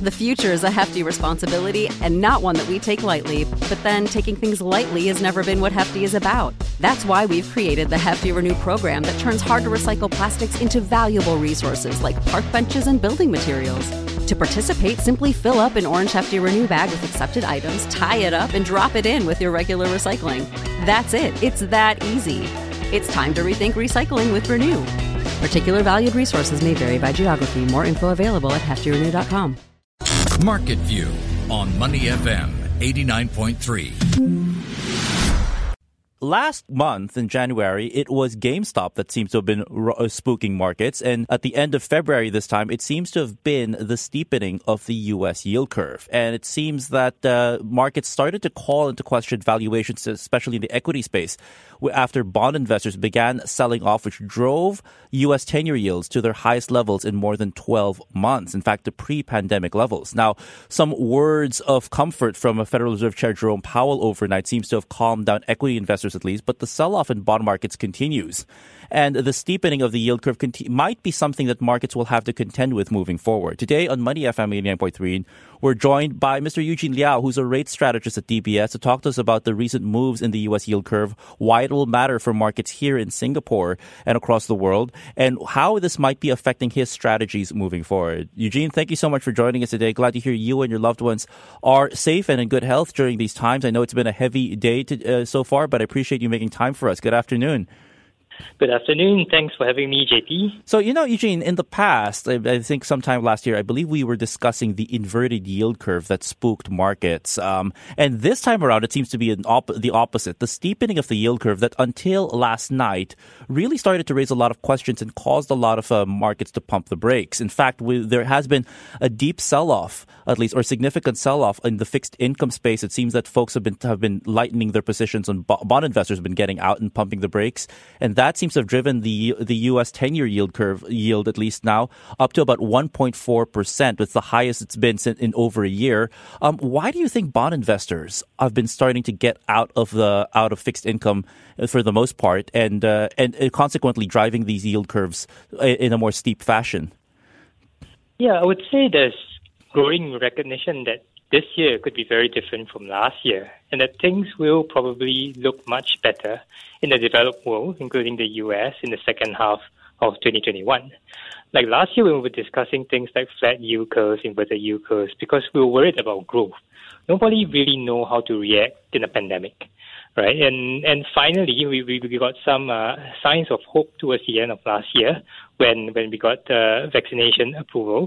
The future is a hefty responsibility and not one that we take lightly. But then taking things lightly has never been what Hefty is about. That's why we've created the Hefty Renew program that turns hard-to-recycle plastics into valuable resources like park benches and building materials. To participate, simply fill up an orange Hefty Renew bag with accepted items, tie it up, and drop it in with your regular recycling. That's it. It's that easy. It's time to rethink recycling with Renew. Particular valued resources may vary by geography. More info available at heftyrenew.com. Market View on Money FM 89.3. Last month in January, it was GameStop that seems to have been spooking markets. And at the end of February this time, it seems to have been the steepening of the U.S. yield curve. And it seems that markets started to call into question valuations, especially in the equity space, after bond investors began selling off, which drove U.S. 10-year yields to their highest levels in more than 12 months. In fact, to pre-pandemic levels. Now, some words of comfort from Federal Reserve Chair Jerome Powell overnight seems to have calmed down equity investors at least, but the sell-off in bond markets continues. And the steepening of the yield curve might be something that markets will have to contend with moving forward. Today on Money FM 89.3, we're joined by Mr. Eugene Liao, who's a rate strategist at DBS, to talk to us about the recent moves in the U.S. yield curve, why it will matter for markets here in Singapore and across the world, and how this might be affecting his strategies moving forward. Eugene, thank you so much for joining us today. Glad to hear you and your loved ones are safe and in good health during these times. I know it's been a heavy day so far, but I appreciate you making time for us. Good afternoon. Good afternoon. Thanks for having me, JP. So, Eugene, in the past, I think sometime last year, I believe we were discussing the inverted yield curve that spooked markets. And this time around, it seems to be the opposite. The steepening of the yield curve that until last night really started to raise a lot of questions and caused a lot of markets to pump the brakes. In fact, there has been a deep sell-off, at least, or significant sell-off in the fixed income space. It seems that folks have been lightening their positions on bond investors have been getting out and pumping the brakes. And that seems to have driven the U.S. 10-year yield, at least now, up to about 1.4%. It's the highest it's been in over a year. Why do you think bond investors have been starting to get out of fixed income for the most part, and consequently driving these yield curves in a more steep fashion? Yeah, I would say there's growing recognition that this year could be very different from last year, and that things will probably look much better in the developed world, including the U.S., in the second half of 2021. Like last year, when we were discussing things like flat yield curves, inverted yield curves, because we were worried about growth. Nobody really know how to react in a pandemic, right? And finally, we got some signs of hope towards the end of last year when we got vaccination approvals.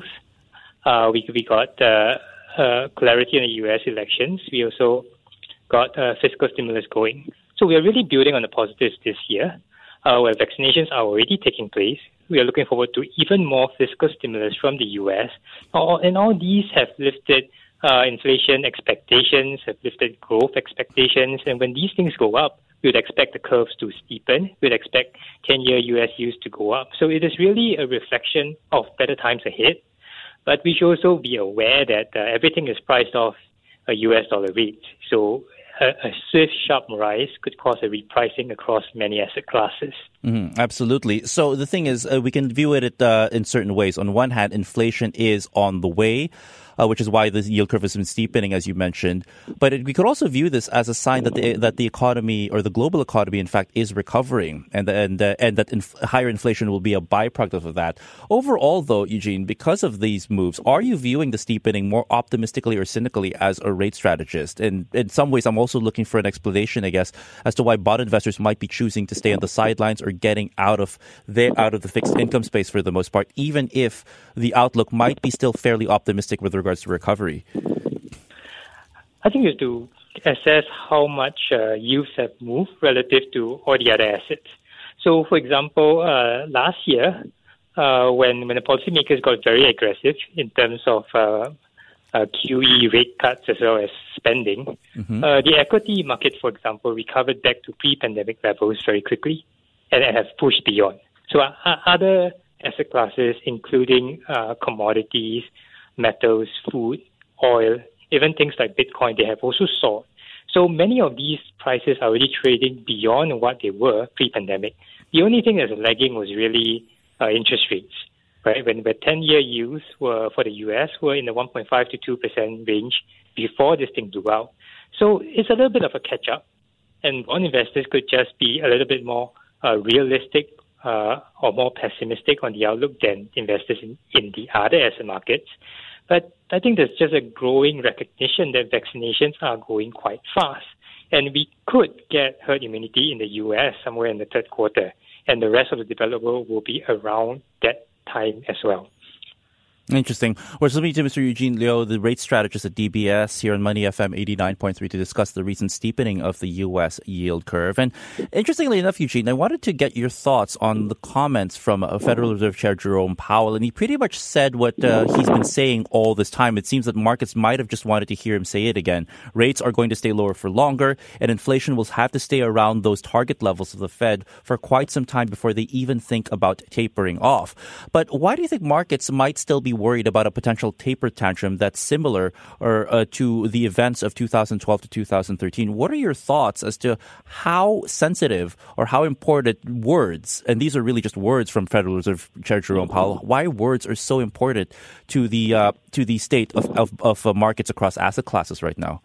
We got clarity in the U.S. elections. We also got fiscal stimulus going. So we are really building on the positives this year, where vaccinations are already taking place. We are looking forward to even more fiscal stimulus from the U.S. And all these have lifted inflation expectations, have lifted growth expectations. And when these things go up, we would expect the curves to steepen. We would expect 10-year U.S. yields to go up. So it is really a reflection of better times ahead. But we should also be aware that everything is priced off a U.S. dollar rate. So a swift, sharp rise could cause a repricing across many asset classes. Absolutely. So the thing is, we can view it in certain ways. On one hand, inflation is on the way, which is why the yield curve has been steepening, as you mentioned. But we could also view this as a sign that the economy, or the global economy, in fact, is recovering, and that higher inflation will be a byproduct of that. Overall, though, Eugene, because of these moves, are you viewing the steepening more optimistically or cynically as a rate strategist? And in some ways, I'm also looking for an explanation, I guess, as to why bond investors might be choosing to stay on the sidelines or getting out of the fixed income space for the most part, even if the outlook might be still fairly optimistic with regards to recovery. I think you have to assess how much yields have moved relative to all the other assets. So, for example, last year, when the policymakers got very aggressive in terms of QE rate cuts as well as spending, the equity market, for example, recovered back to pre-pandemic levels very quickly and have pushed beyond. So other asset classes, including commodities, metals, food, oil, even things like Bitcoin, they have also soared. So many of these prices are already trading beyond what they were pre-pandemic. The only thing that's lagging was really interest rates. right? When the 10-year yields were for the US were in the 1.5 to 2% range before this thing blew out. So it's a little bit of a catch-up, and bond investors could just be a little bit more realistic or more pessimistic on the outlook than investors in the other asset markets. But I think there's just a growing recognition that vaccinations are going quite fast. And we could get herd immunity in the U.S. somewhere in the third quarter. And the rest of the developed world will be around that time as well. Interesting. We're speaking to Mr. Eugene Liu, the rate strategist at DBS, here on Money FM 89.3 to discuss the recent steepening of the U.S. yield curve. And interestingly enough, Eugene, I wanted to get your thoughts on the comments from Federal Reserve Chair Jerome Powell. And he pretty much said what he's been saying all this time. It seems that markets might have just wanted to hear him say it again. Rates are going to stay lower for longer, and inflation will have to stay around those target levels of the Fed for quite some time before they even think about tapering off. But why do you think markets might still be worried about a potential taper tantrum that's similar to the events of 2012 to 2013? What are your thoughts as to how sensitive or how important words, and these are really just words from Federal Reserve Chair Jerome Powell, why words are so important to the state of markets across asset classes right now?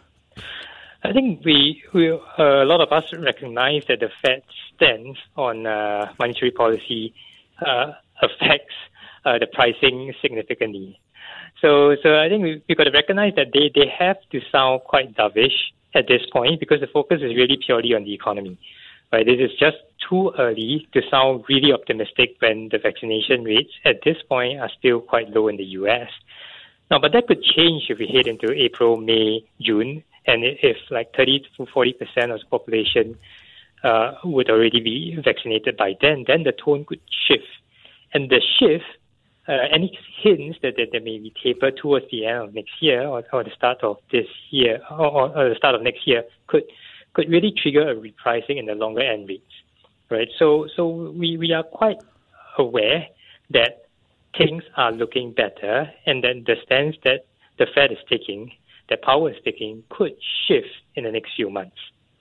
I think we a lot of us recognize that the Fed's stance on monetary policy affects the pricing significantly. So I think we've got to recognize that they have to sound quite dovish at this point because the focus is really purely on the economy. Right? This is just too early to sound really optimistic when the vaccination rates at this point are still quite low in the US. Now, but that could change if we head into April, May, June, and if like 30 to 40% of the population would already be vaccinated by then the tone could shift. And the shift, any hints that there may be taper towards the end of next year or the start of this year or the start of next year could really trigger a repricing in the longer end rates, right? So we are quite aware that things are looking better, and then the stance that the Fed is taking, that Powell is taking, could shift in the next few months.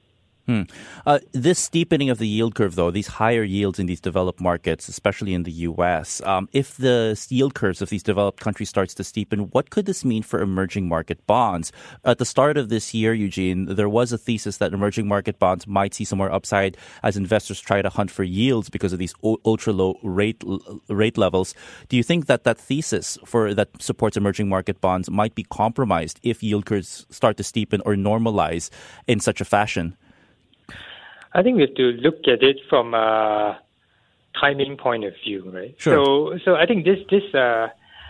This steepening of the yield curve, though, these higher yields in these developed markets, especially in the U.S., if the yield curves of these developed countries starts to steepen, what could this mean for emerging market bonds? At the start of this year, Eugene, there was a thesis that emerging market bonds might see some more upside as investors try to hunt for yields because of these ultra-low rate levels. Do you think that thesis that supports emerging market bonds might be compromised if yield curves start to steepen or normalize in such a fashion? I think we have to look at it from a timing point of view, right? Sure. So I think the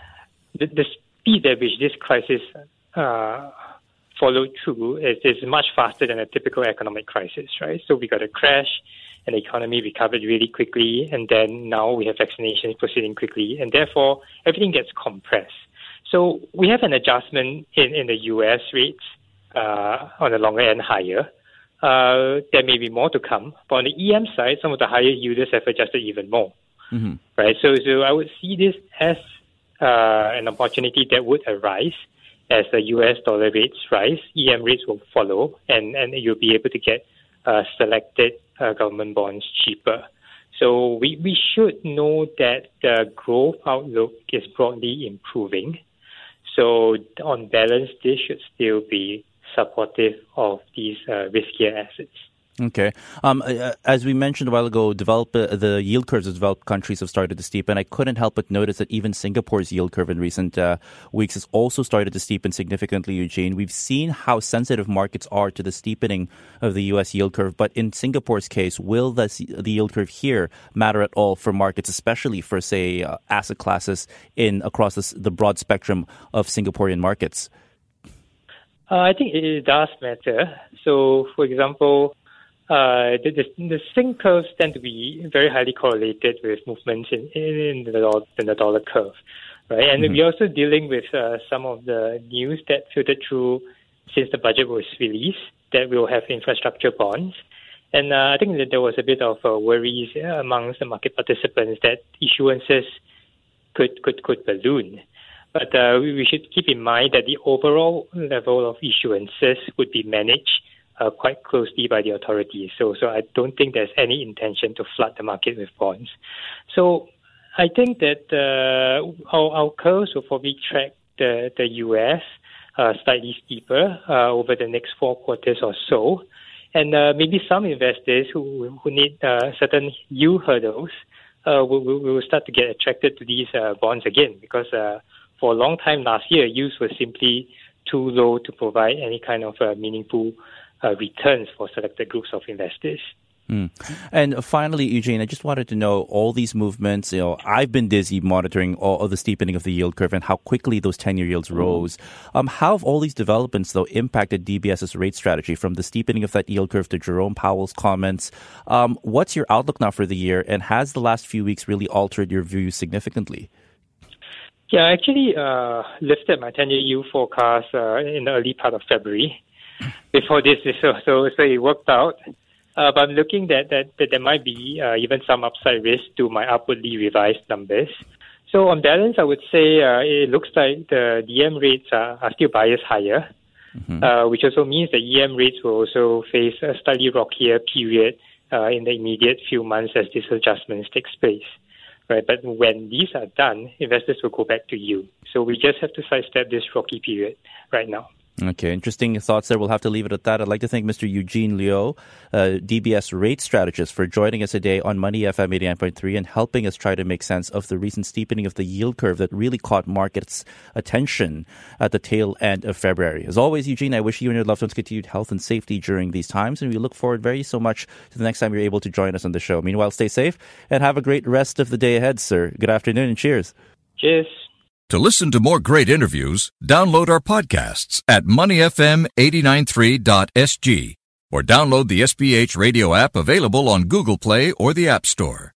speed at which this crisis followed through is much faster than a typical economic crisis, right? So we got a crash, and the economy recovered really quickly, and then now we have vaccinations proceeding quickly, and therefore everything gets compressed. So we have an adjustment in the U.S. rates on the longer end higher. There may be more to come. But on the EM side, some of the higher yielders have adjusted even more. Mm-hmm. Right? So I would see this as an opportunity that would arise as the US dollar rates rise. EM rates will follow, and you'll be able to get selected government bonds cheaper. So we should know that the growth outlook is broadly improving. So on balance, this should still be supportive of these riskier assets. Okay. As we mentioned a while ago, the yield curves of developed countries have started to steepen. I couldn't help but notice that even Singapore's yield curve in recent weeks has also started to steepen significantly, Eugene. We've seen how sensitive markets are to the steepening of the U.S. yield curve. But in Singapore's case, will the yield curve here matter at all for markets, especially for, say, asset classes across the broad spectrum of Singaporean markets? I think it does matter. So, for example, the Sing curves tend to be very highly correlated with movements in the dollar curve, right? And we're also dealing with some of the news that filtered through since the budget was released that we'll have infrastructure bonds. And I think that there was a bit of worries amongst the market participants that issuances could balloon. But we should keep in mind that the overall level of issuances would be managed quite closely by the authorities. So I don't think there's any intention to flood the market with bonds. So I think that our curves will probably track the U.S. Slightly steeper over the next 4 quarters or so. And maybe some investors who need certain yield hurdles will start to get attracted to these bonds again, because for a long time last year, yields were simply too low to provide any kind of meaningful returns for selected groups of investors. And finally, Eugene, I just wanted to know all these movements. I've been dizzy monitoring all of the steepening of the yield curve and how quickly those 10-year yields rose. How have all these developments, though, impacted DBS's rate strategy, from the steepening of that yield curve to Jerome Powell's comments? What's your outlook now for the year, and has the last few weeks really altered your views significantly? Yeah, I actually lifted my 10-year yield forecast in the early part of February before this, so it worked out. But I'm looking that there might be even some upside risk to my upwardly revised numbers. So on balance, I would say it looks like the DM rates are still biased higher, which also means that EM rates will also face a slightly rockier period in the immediate few months as these adjustments take place. Right, but when these are done, investors will go back to yield. So we just have to sidestep this rocky period right now. Okay, interesting thoughts there. We'll have to leave it at that. I'd like to thank Mr. Eugene Liu, DBS rate strategist, for joining us today on Money FM 89.3 and helping us try to make sense of the recent steepening of the yield curve that really caught markets' attention at the tail end of February. As always, Eugene, I wish you and your loved ones continued health and safety during these times, and we look forward very so much to the next time you're able to join us on the show. Meanwhile, stay safe and have a great rest of the day ahead, sir. Good afternoon and cheers. Cheers. To listen to more great interviews, download our podcasts at moneyfm893.sg or download the SPH radio app available on Google Play or the App Store.